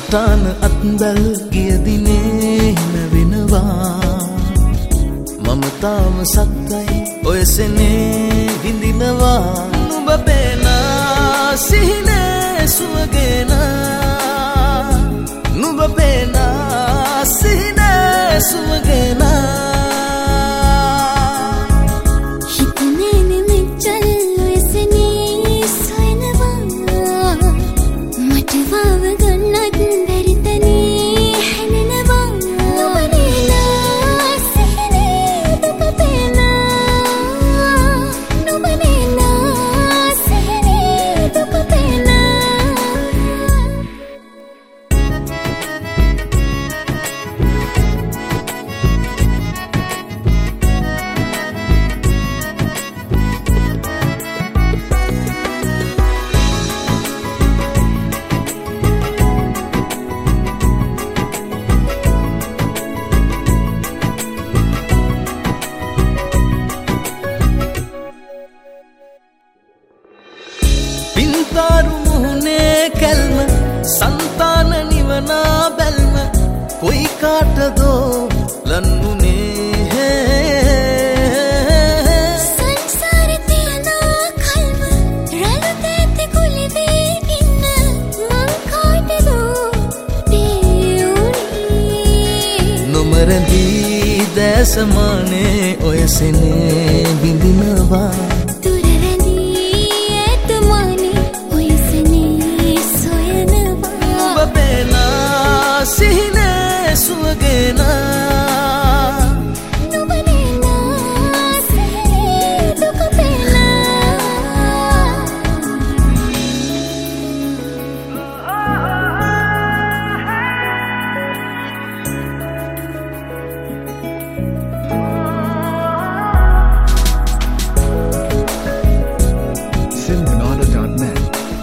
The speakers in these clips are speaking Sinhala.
අදිෂ්ඨාන අත්බැල් ගිය දිනේ නැවෙනවා මම තාම සත්තයි ඔය සෙනේ විඳිනවා නුඹ පේනා සිහිනේ සුවගෙන නුඹ පේනා සිහිනේ සුවගෙන පින්තාරු මුහුණේ කැල්ම సంతాන නිවනා බැල්ම කොයි කාටදෝ ලන්නුනේ සංසාරේ තියනා කල්ම රළු තෙති කුලිදී ඉන්න මං කාටදෝ දෙයුනේ නොමරදී දැසමානේ ඔය සෙනේ බිඳිනවා සිහිනේ සුවගෙන නුඹ නේනා සිහිනේ දුක පේනා Simranada.net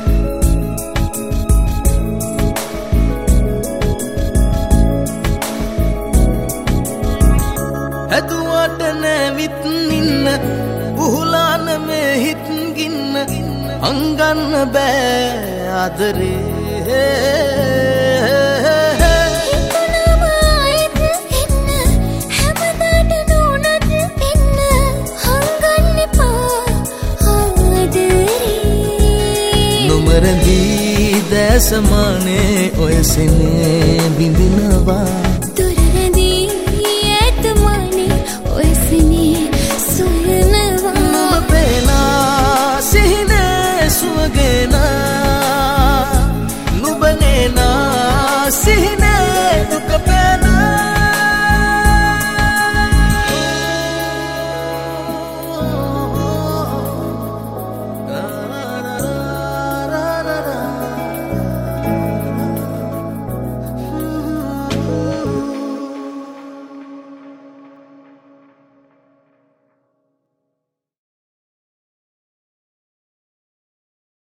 ඇදුවට නැවිත් ඉන්න උහුලාන මේ හිත් ගින්න අංගන්න බෑ ආදරේ හිතුනම ආයෙත් එන්න හැමදාට නෝනත් එන්න හංගන්න එපා ආදරේ නොමරදී දැසමානේ ඔය සෙනේ බිඳිනවා